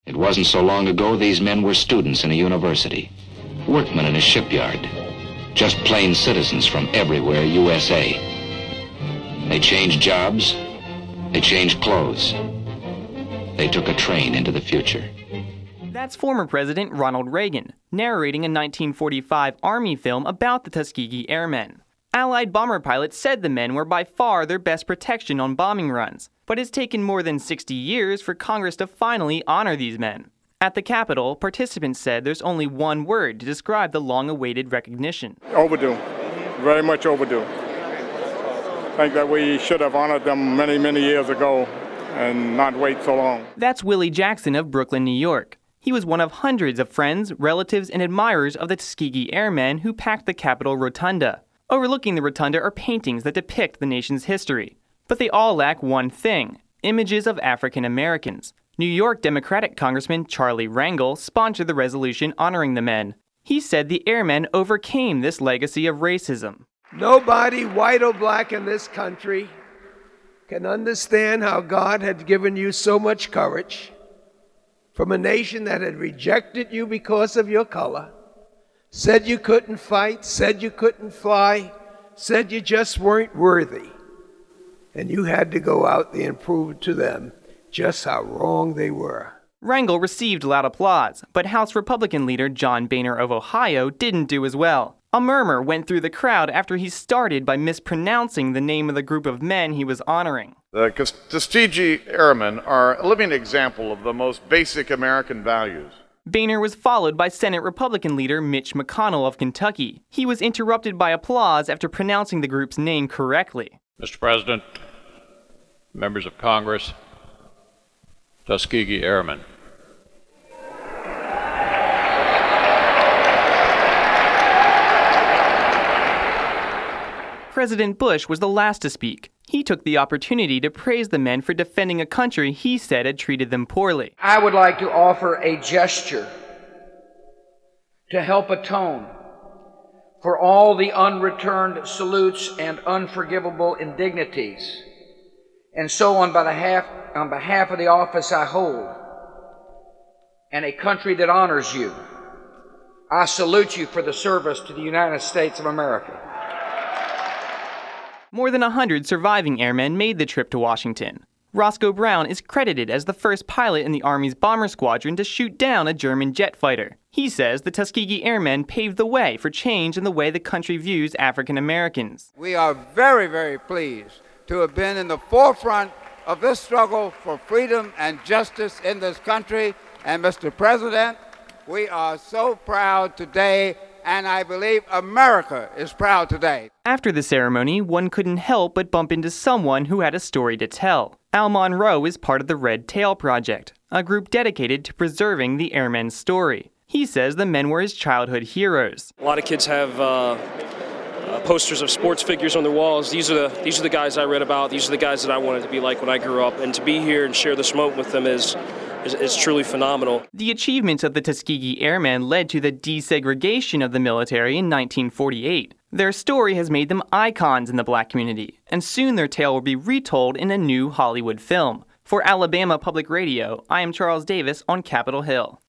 It wasn't so long ago these men were students in a university, workmen in a shipyard, just plain citizens from everywhere USA. They changed jobs, they changed clothes. They took a train into the future. That's former President Ronald Reagan, narrating a 1945 Army film about the Tuskegee Airmen. Allied bomber pilots said the men were by far their best protection on bombing runs, but it's taken more than 60 years for Congress to finally honor these men. At the Capitol, participants said there's only one word to describe the long-awaited recognition. Overdue. Very much overdue. I think that we should have honored them many, many years ago and not wait so long. That's Willie Jackson of Brooklyn, New York. He was one of hundreds of friends, relatives, and admirers of the Tuskegee Airmen who packed the Capitol Rotunda. Overlooking the rotunda are paintings that depict the nation's history. But they all lack one thing: images of African Americans. New York Democratic Congressman Charlie Rangel sponsored the resolution honoring the men. He said the airmen overcame this legacy of racism. Nobody, white or black in this country, can understand how God had given you so much courage from a nation that had rejected you because of your color, said you couldn't fight, said you couldn't fly, said you just weren't worthy. And you had to go out there and prove to them just how wrong they were. Rangel received loud applause, but House Republican leader John Boehner of Ohio didn't do as well. A murmur went through the crowd after he started by mispronouncing the name of the group of men he was honoring. The Tuskegee Airmen are a living example of the most basic American values. Boehner was followed by Senate Republican leader Mitch McConnell of Kentucky. He was interrupted by applause after pronouncing the group's name correctly. Mr. President, members of Congress, Tuskegee Airmen. President Bush was the last to speak. He took the opportunity to praise the men for defending a country he said had treated them poorly. I would like to offer a gesture to help atone for all the unreturned salutes and unforgivable indignities, and so on behalf of the office I hold and a country that honors you, I salute you for the service to the United States of America. More than 100 surviving airmen made the trip to Washington. Roscoe Brown is credited as the first pilot in the Army's bomber squadron to shoot down a German jet fighter. He says the Tuskegee Airmen paved the way for change in the way the country views African Americans. We are very, very pleased to have been in the forefront of this struggle for freedom and justice in this country. And Mr. President, we are so proud today, and I believe America is proud today. After the ceremony, one couldn't help but bump into someone who had a story to tell. Al Monroe is part of the Red Tail Project, a group dedicated to preserving the airmen's story. He says the men were his childhood heroes. A lot of kids have posters of sports figures on their walls. These are the guys I read about. These are the guys that I wanted to be like when I grew up. And to be here and share this moment with them is truly phenomenal. The achievements of the Tuskegee Airmen led to the desegregation of the military in 1948. Their story has made them icons in the black community, and soon their tale will be retold in a new Hollywood film. For Alabama Public Radio, I am Charles Davis on Capitol Hill.